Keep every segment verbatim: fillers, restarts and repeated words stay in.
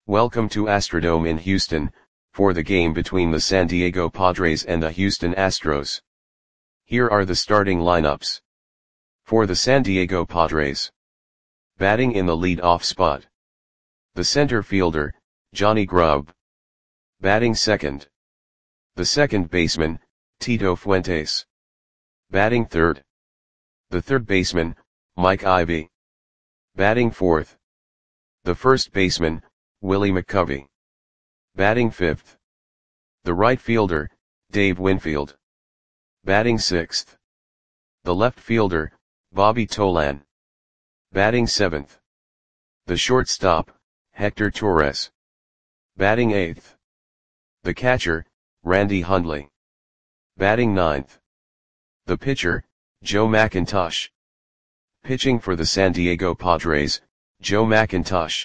Welcome to Astrodome in Houston, for the game between the San Diego Padres and the Houston Astros. Here are the starting lineups. For the San Diego Padres. Batting in the lead-off spot. The center fielder, Johnny Grubb. Batting second. The second baseman, Tito Fuentes. Batting third. The third baseman, Mike Ivy. Batting fourth. The first baseman, Willie McCovey. Batting fifth. The right fielder, Dave Winfield. Batting sixth. The left fielder, Bobby Tolan. Batting seventh. The shortstop, Hector Torres. Batting eighth. The catcher, Randy Hundley. Batting ninth. The pitcher, Joe McIntosh. Pitching for the San Diego Padres, Joe McIntosh.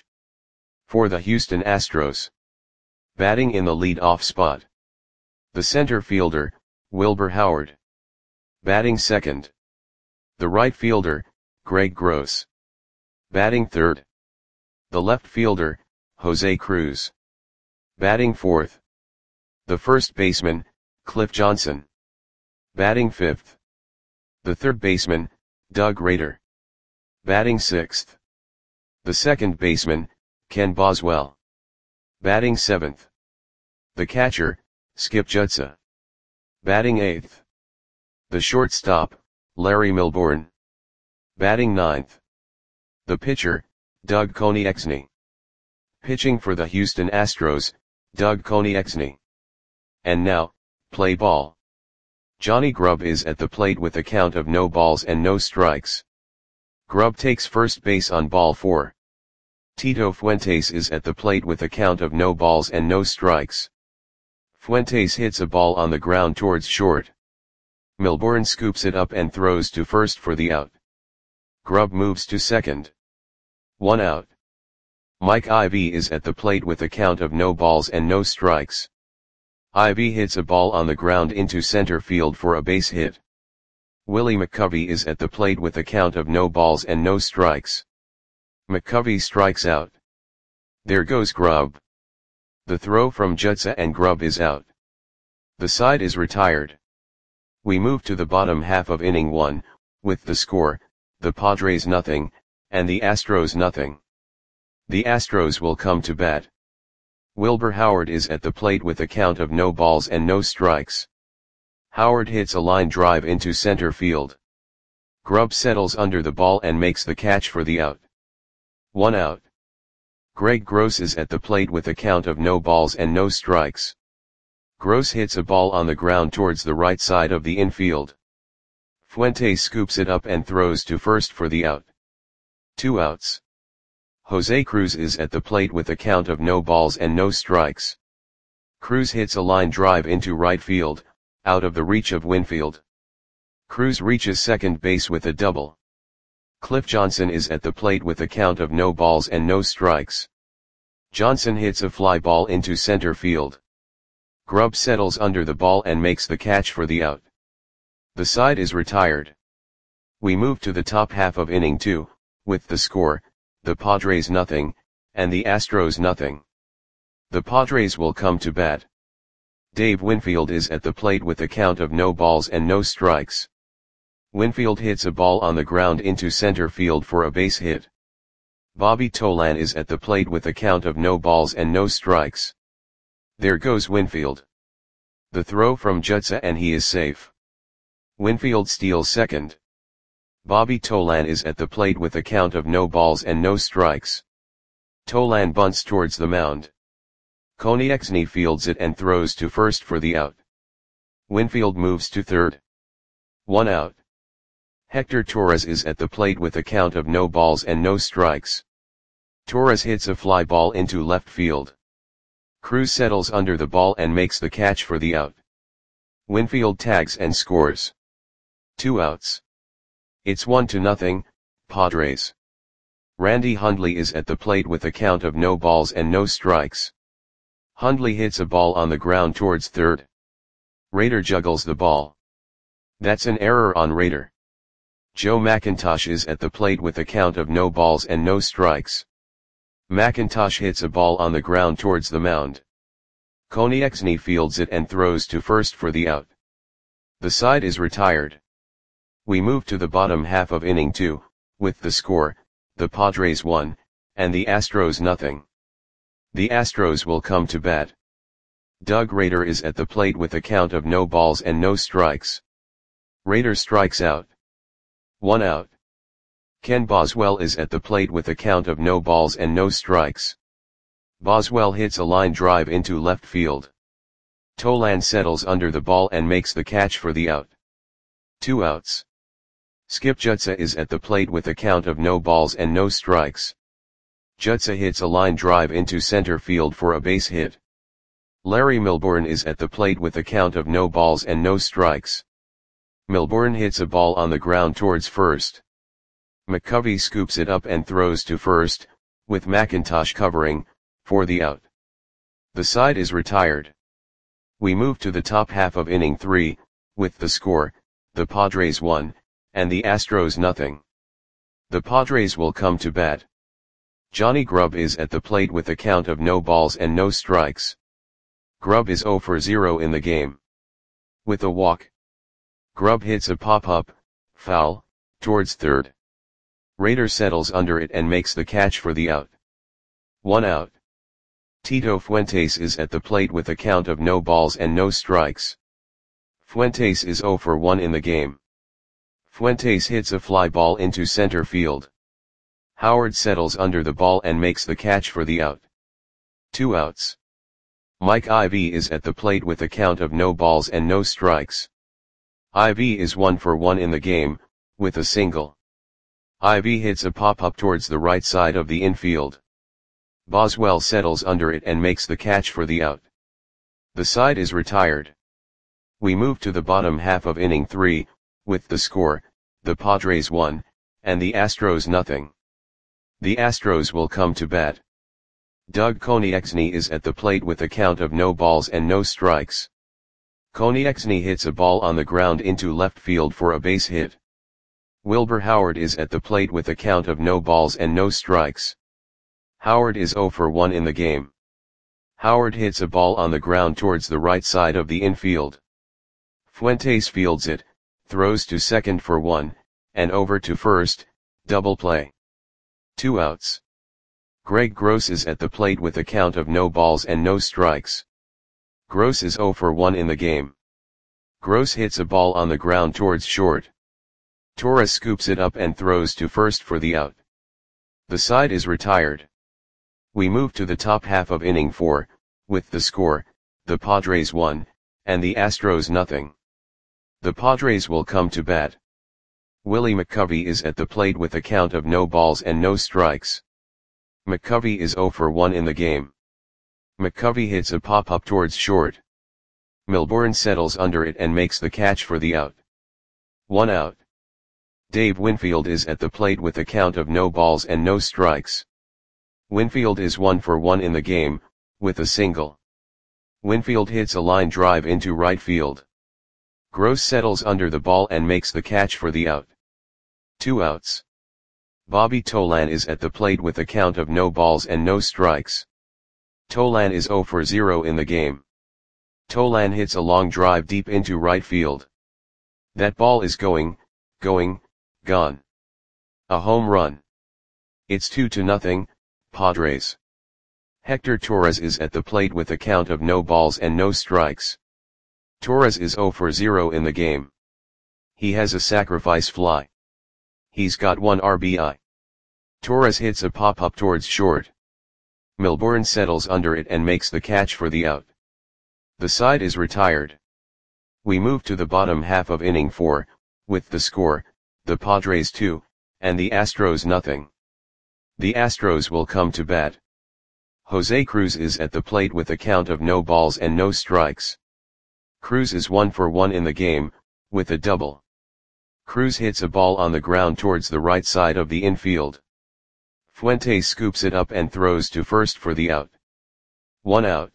For the Houston Astros. Batting in the lead-off spot. The center fielder, Wilbur Howard. Batting second. The right fielder, Greg Gross. Batting third. The left fielder, Jose Cruz. Batting fourth. The first baseman, Cliff Johnson. Batting fifth. The third baseman, Doug Rader. Batting sixth. The second baseman, Ken Boswell. Batting seventh. The catcher, Skip Jutsa. Batting eighth. The shortstop, Larry Milbourne. Batting ninth. The pitcher, Doug Konieczny. Pitching for the Houston Astros, Doug Konieczny. And now, play ball. Johnny Grubb is at the plate with a count of no balls and no strikes. Grubb takes first base on ball four. Tito Fuentes is at the plate with a count of no balls and no strikes. Fuentes hits a ball on the ground towards short. Milbourne scoops it up and throws to first for the out. Grubb moves to second. One out. Mike Ivy is at the plate with a count of no balls and no strikes. Ivy hits a ball on the ground into center field for a base hit. Willie McCovey is at the plate with a count of no balls and no strikes. McCovey strikes out. There goes Grubb. The throw from Jutsa and Grubb is out. The side is retired. We move to the bottom half of inning one, with the score, the Padres nothing, and the Astros nothing. The Astros will come to bat. Wilbur Howard is at the plate with a count of no balls and no strikes. Howard hits a line drive into center field. Grubb settles under the ball and makes the catch for the out. One out. Greg Gross is at the plate with a count of no balls and no strikes. Gross hits a ball on the ground towards the right side of the infield. Fuentes scoops it up and throws to first for the out. Two outs. Jose Cruz is at the plate with a count of no balls and no strikes. Cruz hits a line drive into right field, out of the reach of Winfield. Cruz reaches second base with a double. Cliff Johnson is at the plate with a count of no balls and no strikes. Johnson hits a fly ball into center field. Grubb settles under the ball and makes the catch for the out. The side is retired. We move to the top half of inning two, with the score, the Padres nothing, and the Astros nothing. The Padres will come to bat. Dave Winfield is at the plate with a count of no balls and no strikes. Winfield hits a ball on the ground into center field for a base hit. Bobby Tolan is at the plate with a count of no balls and no strikes. There goes Winfield. The throw from Jutsa and he is safe. Winfield steals second. Bobby Tolan is at the plate with a count of no balls and no strikes. Tolan bunts towards the mound. Konieczny fields it and throws to first for the out. Winfield moves to third. One out. Hector Torres is at the plate with a count of no balls and no strikes. Torres hits a fly ball into left field. Cruz settles under the ball and makes the catch for the out. Winfield tags and scores. Two outs. It's one to nothing, Padres. Randy Hundley is at the plate with a count of no balls and no strikes. Hundley hits a ball on the ground towards third. Rader juggles the ball. That's an error on Rader. Joe McIntosh is at the plate with a count of no balls and no strikes. McIntosh hits a ball on the ground towards the mound. Konieczny fields it and throws to first for the out. The side is retired. We move to the bottom half of inning two, with the score, the Padres one, and the Astros nothing. The Astros will come to bat. Doug Rader is at the plate with a count of no balls and no strikes. Rader strikes out. One out. Ken Boswell is at the plate with a count of no balls and no strikes. Boswell hits a line drive into left field. Tolan settles under the ball and makes the catch for the out. Two outs. Skip Jutsa is at the plate with a count of no balls and no strikes. Jutsa hits a line drive into center field for a base hit. Larry Milbourne is at the plate with a count of no balls and no strikes. Milbourne hits a ball on the ground towards first. McCovey scoops it up and throws to first, with McIntosh covering, for the out. The side is retired. We move to the top half of inning three, with the score, the Padres one, and the Astros nothing. The Padres will come to bat. Johnny Grubb is at the plate with a count of no balls and no strikes. Grubb is zero for zero in the game. With a walk, Grubb hits a pop-up, foul, towards third. Rader settles under it and makes the catch for the out. One out. Tito Fuentes is at the plate with a count of no balls and no strikes. Fuentes is zero for one in the game. Fuentes hits a fly ball into center field. Howard settles under the ball and makes the catch for the out. Two outs. Mike Ivy is at the plate with a count of no balls and no strikes. Ivy is one for one in the game, with a single. Ivy hits a pop-up towards the right side of the infield. Boswell settles under it and makes the catch for the out. The side is retired. We move to the bottom half of inning three, with the score, the Padres one, and the Astros nothing. The Astros will come to bat. Doug Konieczny is at the plate with a count of no balls and no strikes. Konieczny hits a ball on the ground into left field for a base hit. Wilbur Howard is at the plate with a count of no balls and no strikes. Howard is zero for one in the game. Howard hits a ball on the ground towards the right side of the infield. Fuentes fields it, throws to second for one, and over to first, double play. Two outs. Greg Gross is at the plate with a count of no balls and no strikes. Gross is zero for one in the game. Gross hits a ball on the ground towards short. Torres scoops it up and throws to first for the out. The side is retired. We move to the top half of inning four, with the score, the Padres one, and the Astros nothing. The Padres will come to bat. Willie McCovey is at the plate with a count of no balls and no strikes. McCovey is zero for one in the game. McCovey hits a pop-up towards short. Milbourne settles under it and makes the catch for the out. One out. Dave Winfield is at the plate with a count of no balls and no strikes. Winfield is one for one in the game, with a single. Winfield hits a line drive into right field. Gross settles under the ball and makes the catch for the out. Two outs. Bobby Tolan is at the plate with a count of no balls and no strikes. Tolan is zero for zero in the game. Tolan hits a long drive deep into right field. That ball is going, going, gone. A home run. It's two to nothing, Padres. Hector Torres is at the plate with a count of no balls and no strikes. Torres is zero for zero in the game. He has a sacrifice fly. He's got one R B I. Torres hits a pop-up towards short. Milbourne settles under it and makes the catch for the out. The side is retired. We move to the bottom half of inning four, with the score, the Padres two, and the Astros nothing. The Astros will come to bat. Jose Cruz is at the plate with a count of no balls and no strikes. Cruz is one for one in the game, with a double. Cruz hits a ball on the ground towards the right side of the infield. Fuentes scoops it up and throws to first for the out. One out.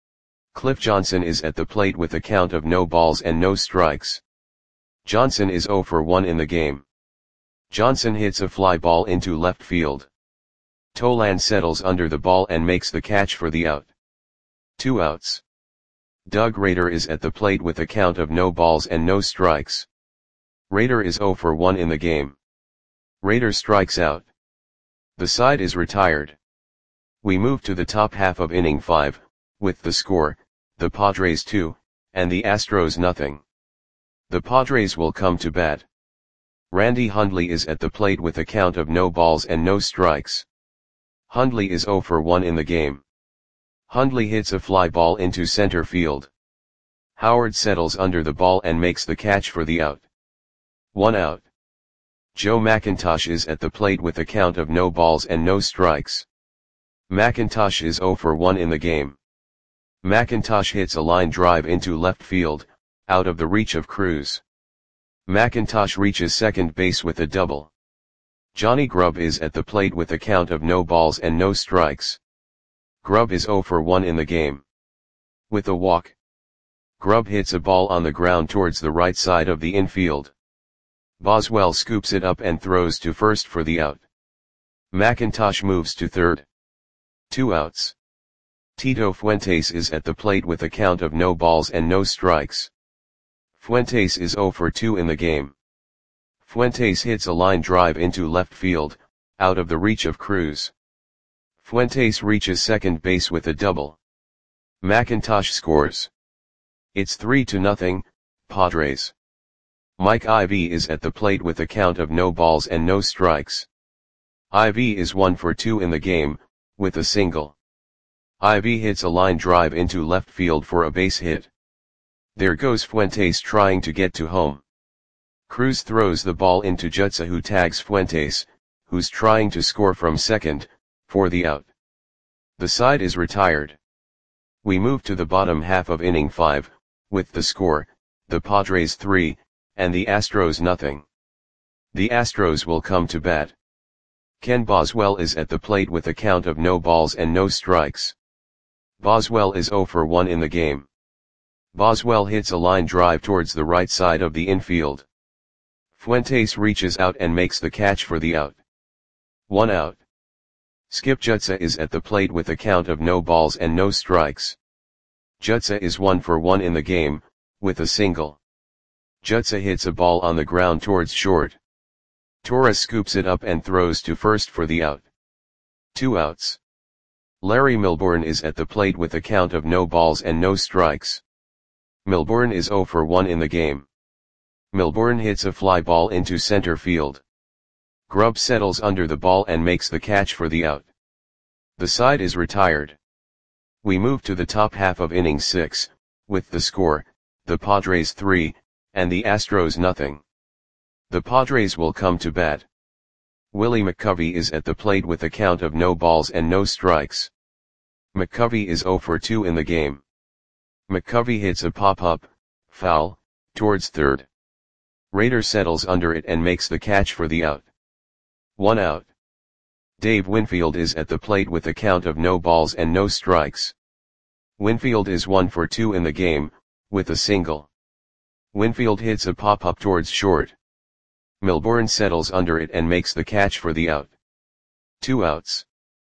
Cliff Johnson is at the plate with a count of no balls and no strikes. Johnson is zero for one in the game. Johnson hits a fly ball into left field. Tolan settles under the ball and makes the catch for the out. Two outs. Doug Rader is at the plate with a count of no balls and no strikes. Rader is oh for one in the game. Rader strikes out. The side is retired. We move to the top half of inning five, with the score, the Padres two, and the Astros nothing. The Padres will come to bat. Randy Hundley is at the plate with a count of no balls and no strikes. Hundley is oh for one in the game. Hundley hits a fly ball into center field. Howard settles under the ball and makes the catch for the out. One out. Joe McIntosh is at the plate with a count of no balls and no strikes. McIntosh is oh for one in the game. McIntosh hits a line drive into left field, out of the reach of Cruz. McIntosh reaches second base with a double. Johnny Grubb is at the plate with a count of no balls and no strikes. Grubb is oh for one in the game. With a walk, Grubb hits a ball on the ground towards the right side of the infield. Boswell scoops it up and throws to first for the out. McIntosh moves to third. Two outs. Tito Fuentes is at the plate with a count of no balls and no strikes. Fuentes is oh for two in the game. Fuentes hits a line drive into left field, out of the reach of Cruz. Fuentes reaches second base with a double. McIntosh scores. It's three to nothing, Padres. Mike Ivy is at the plate with a count of no balls and no strikes. Ivy is one for two in the game, with a single. Ivy hits a line drive into left field for a base hit. There goes Fuentes trying to get to home. Cruz throws the ball into Jutsa, who tags Fuentes, who's trying to score from second, for the out. The side is retired. We move to the bottom half of inning five, with the score, the Padres three, and the Astros nothing. The Astros will come to bat. Ken Boswell is at the plate with a count of no balls and no strikes. Boswell is oh for one in the game. Boswell hits a line drive towards the right side of the infield. Fuentes reaches out and makes the catch for the out. One out. Skip Jutsa is at the plate with a count of no balls and no strikes. Jutsa is one for one in the game, with a single. Jutsa hits a ball on the ground towards short. Torres scoops it up and throws to first for the out. Two outs. Larry Milbourne is at the plate with a count of no balls and no strikes. Milbourne is oh for one in the game. Milbourne hits a fly ball into center field. Grubb settles under the ball and makes the catch for the out. The side is retired. We move to the top half of inning six, with the score, the Padres three, and the Astros nothing. The Padres will come to bat. Willie McCovey is at the plate with a count of no balls and no strikes. McCovey is oh for two in the game. McCovey hits a pop-up, foul, towards third. Rader settles under it and makes the catch for the out. One out. Dave Winfield is at the plate with a count of no balls and no strikes. Winfield is one for two in the game, with a single. Winfield hits a pop-up towards short. Milbourne settles under it and makes the catch for the out. Two outs.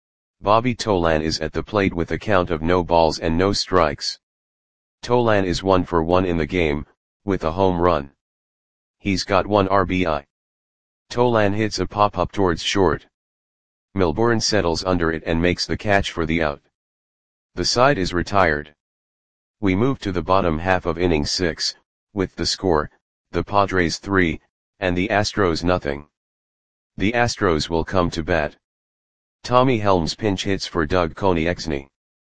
Bobby Tolan is at the plate with a count of no balls and no strikes. Tolan is one for one in the game, with a home run. He's got one R B I. Tolan hits a pop-up towards short. Milbourne settles under it and makes the catch for the out. The side is retired. We move to the bottom half of inning six, with the score, the Padres three, and the Astros nothing. The Astros will come to bat. Tommy Helms pinch hits for Doug Konieczny.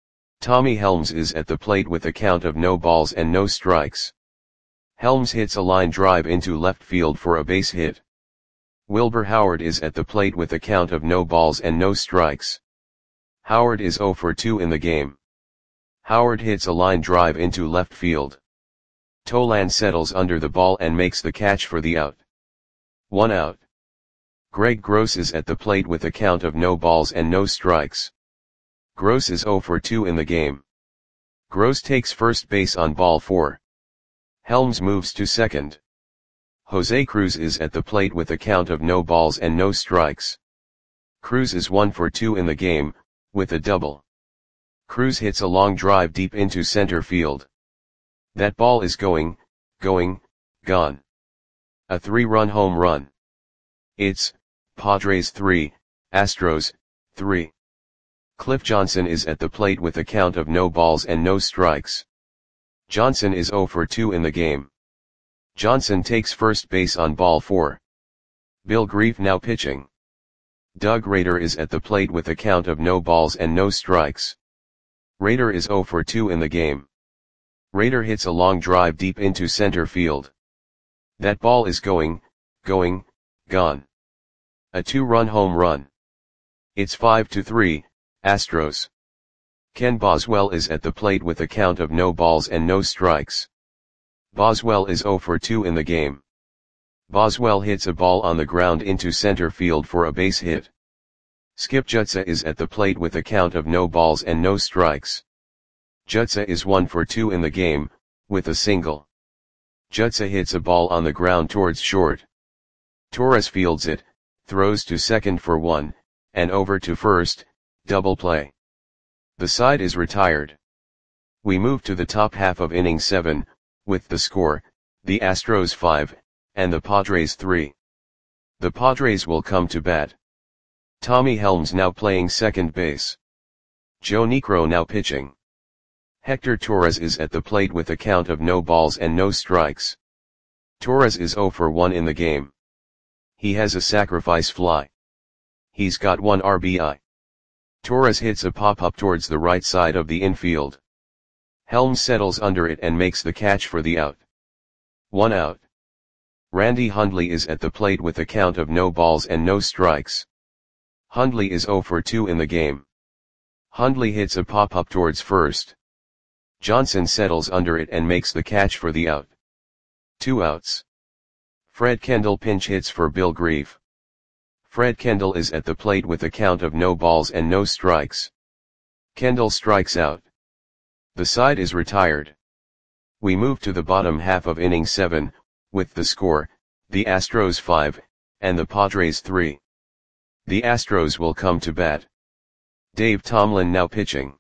Tommy Helms is at the plate with a count of no balls and no strikes. Helms hits a line drive into left field for a base hit. Wilbur Howard is at the plate with a count of no balls and no strikes. Howard is oh for two in the game. Howard hits a line drive into left field. Tolan settles under the ball and makes the catch for the out. One out. Greg Gross is at the plate with a count of no balls and no strikes. Gross is oh for two in the game. Gross takes first base on ball four. Helms moves to second. Jose Cruz is at the plate with a count of no balls and no strikes. Cruz is one for two in the game, with a double. Cruz hits a long drive deep into center field. That ball is going, going, gone. A three-run home run. It's Padres three, Astros three. Cliff Johnson is at the plate with a count of no balls and no strikes. Johnson is zero for two in the game. Johnson takes first base on ball four. Bill Grief now pitching. Doug Rader is at the plate with a count of no balls and no strikes. Rader is zero for two in the game. Rader hits a long drive deep into center field. That ball is going, going, gone. A two-run home run. It's five to three, Astros. Ken Boswell is at the plate with a count of no balls and no strikes. Boswell is zero for two in the game. Boswell hits a ball on the ground into center field for a base hit. Skip Jutsa is at the plate with a count of no balls and no strikes. Jutsa is one for two in the game, with a single. Jutsa hits a ball on the ground towards short. Torres fields it, throws to second for one, and over to first, double play. The side is retired. We move to the top half of inning seven, with the score, the Astros five, and the Padres three. The Padres will come to bat. Tommy Helms now playing second base. Joe Niekro now pitching. Hector Torres is at the plate with a count of no balls and no strikes. Torres is zero for one in the game. He has a sacrifice fly. He's got one R B I. Torres hits a pop-up towards the right side of the infield. Helms settles under it and makes the catch for the out. One out. Randy Hundley is at the plate with a count of no balls and no strikes. Hundley is zero for two in the game. Hundley hits a pop-up towards first. Johnson settles under it and makes the catch for the out. Two outs. Fred Kendall pinch hits for Bill Grief. Fred Kendall is at the plate with a count of no balls and no strikes. Kendall strikes out. The side is retired. We move to the bottom half of inning seven, with the score, the Astros five, and the Padres three. The Astros will come to bat. Dave Tomlin now pitching.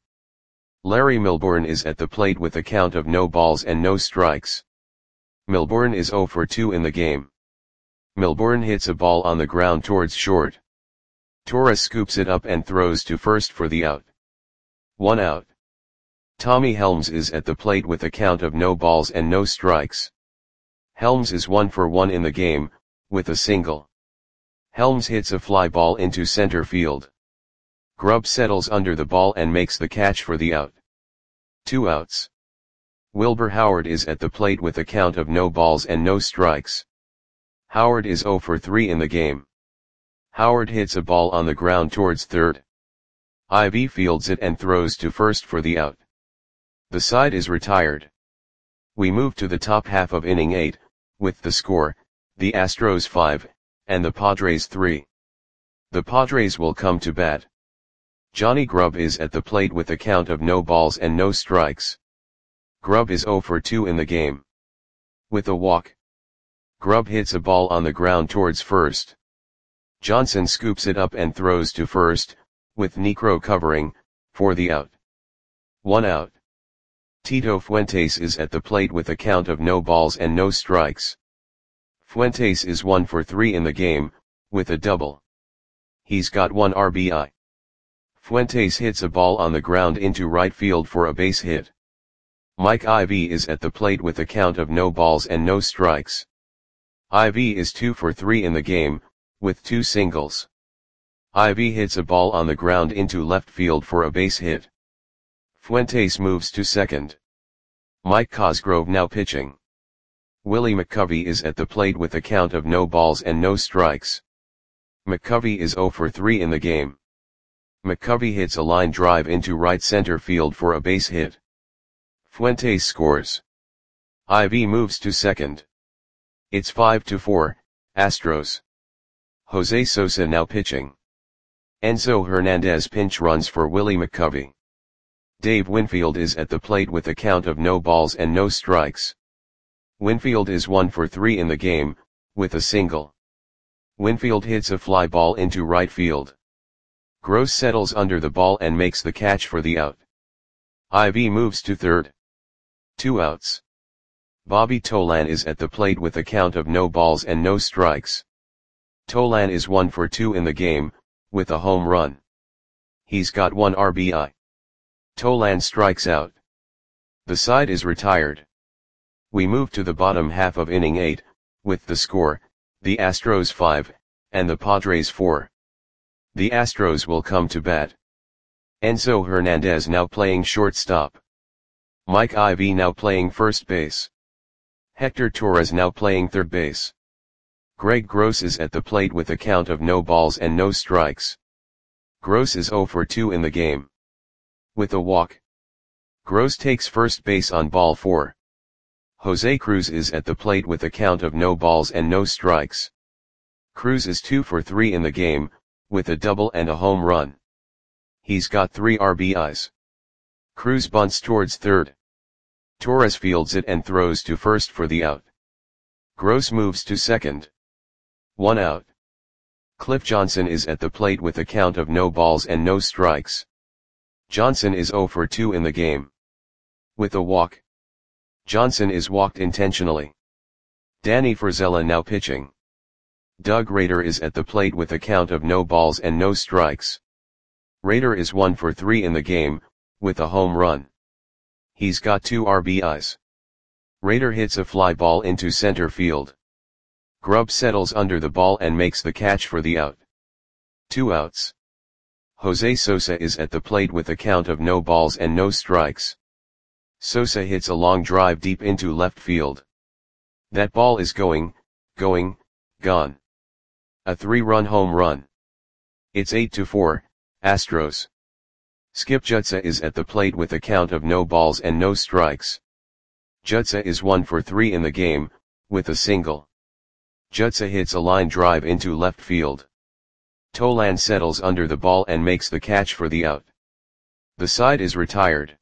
Larry Milbourne is at the plate with a count of no balls and no strikes. Milbourne is zero for two in the game. Milbourne hits a ball on the ground towards short. Torres scoops it up and throws to first for the out. One out. Tommy Helms is at the plate with a count of no balls and no strikes. Helms is one for one in the game, with a single. Helms hits a fly ball into center field. Grubb settles under the ball and makes the catch for the out. Two outs. Wilbur Howard is at the plate with a count of no balls and no strikes. Howard is zero for three in the game. Howard hits a ball on the ground towards third. Ivy fields it and throws to first for the out. The side is retired. We move to the top half of inning eight, with the score, the Astros five, and the Padres three. The Padres will come to bat. Johnny Grubb is at the plate with a count of no balls and no strikes. Grubb is zero for two in the game. With a walk. Grubb hits a ball on the ground towards first. Johnson scoops it up and throws to first, with Niekro covering, for the out. One out. Tito Fuentes is at the plate with a count of no balls and no strikes. Fuentes is one for three in the game, with a double. He's got one R B I. Fuentes hits a ball on the ground into right field for a base hit. Mike Ivy is at the plate with a count of no balls and no strikes. Ivy is two for three in the game, with two singles. Ivy hits a ball on the ground into left field for a base hit. Fuentes moves to second. Mike Cosgrove now pitching. Willie McCovey is at the plate with a count of no balls and no strikes. McCovey is zero for three in the game. McCovey hits a line drive into right center field for a base hit. Fuentes scores. Ivy moves to second. It's five to four, Astros. Jose Sosa now pitching. Enzo Hernandez pinch runs for Willie McCovey. Dave Winfield is at the plate with a count of no balls and no strikes. Winfield is one for three in the game, with a single. Winfield hits a fly ball into right field. Gross settles under the ball and makes the catch for the out. Ivy moves to third. Two outs. Bobby Tolan is at the plate with a count of no balls and no strikes. Tolan is one for two in the game, with a home run. He's got one R B I. Tolan strikes out. The side is retired. We move to the bottom half of inning eight, with the score, the Astros five, and the Padres four. The Astros will come to bat. Enzo Hernandez now playing shortstop. Mike Ivy now playing first base. Hector Torres now playing third base. Greg Gross is at the plate with a count of no balls and no strikes. Gross is zero for two in the game. With a walk. Gross takes first base on ball four. Jose Cruz is at the plate with a count of no balls and no strikes. Cruz is two for three in the game, with a double and a home run. He's got three R B Is. Cruz bunts towards third. Torres fields it and throws to first for the out. Gross moves to second. One out. Cliff Johnson is at the plate with a count of no balls and no strikes. Johnson is zero for two in the game. With a walk. Johnson is walked intentionally. Danny Frizella now pitching. Doug Rader is at the plate with a count of no balls and no strikes. Rader is one for three in the game, with a home run. He's got two R B Is. Rader hits a fly ball into center field. Grubb settles under the ball and makes the catch for the out. Two outs. Jose Sosa is at the plate with a count of no balls and no strikes. Sosa hits a long drive deep into left field. That ball is going, going, gone. A three-run home run. It's eight to four, Astros. Skip Jutsa is at the plate with a count of no balls and no strikes. Jutsa is one for three in the game, with a single. Jutsa hits a line drive into left field. Tolan settles under the ball and makes the catch for the out. The side is retired.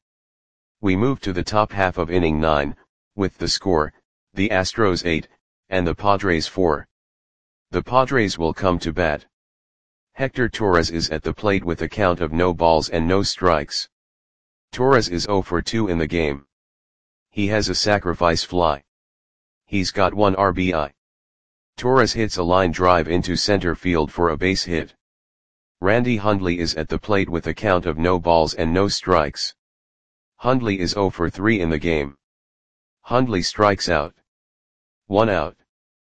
We move to the top half of inning nine, with the score, the Astros eight, and the Padres four. The Padres will come to bat. Hector Torres is at the plate with a count of no balls and no strikes. Torres is zero for two in the game. He has a sacrifice fly. He's got one R B I. Torres hits a line drive into center field for a base hit. Randy Hundley is at the plate with a count of no balls and no strikes. Hundley is zero for three in the game. Hundley strikes out. One out.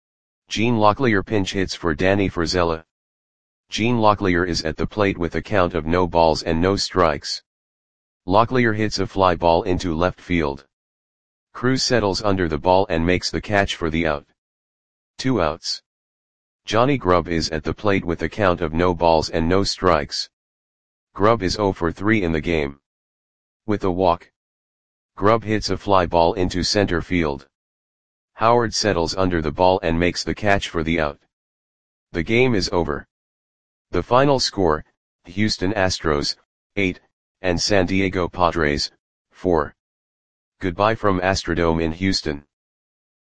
Gene Locklear pinch hits for Danny Frizella. Gene Locklear is at the plate with a count of no balls and no strikes. Locklear hits a fly ball into left field. Cruz settles under the ball and makes the catch for the out. Two outs. Johnny Grubb is at the plate with a count of no balls and no strikes. Grubb is zero for three in the game. With a walk. Grubb hits a fly ball into center field. Howard settles under the ball and makes the catch for the out. The game is over. The final score, Houston Astros, eight, and San Diego Padres, four. Goodbye from Astrodome in Houston.